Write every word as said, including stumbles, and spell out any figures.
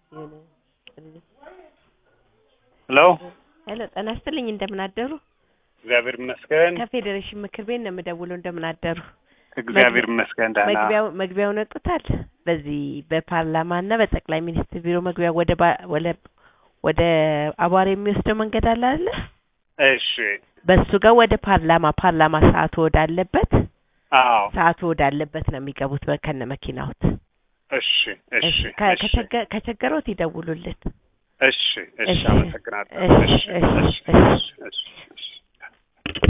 ሄሎ ሄሎ ጤና ይስጥልኝ እንደምን አደሩ? እግዚአብሔር ይመስገን። ከፌዴሬሽን ምክር ቤት ነው የምደውለው እንደምን አደሩ? እግዚአብሔር ይመስገን ደህና። መግቢያው መግቢያው ነጥቷል። በዚህ በፓርላማና በጠቅላይ ሚኒስትር ቢሮ መግቢያ ወደ ወለ ወደ አቧራ የሚወስደው መንገድ አለ አይደል? እሺ በሱ ጋር ወደ ፓርላማ ፓርላማ ሰዓቱ ወዳለበት አዎ ሰዓቱ ወዳለበት ነው የሚገቡት በከነ መኪናውት። እሺ እሺ ከቸገሮት ይደውሉልን። እሺ እሺ አመሰግናለሁ። እሺ እሺ እሺ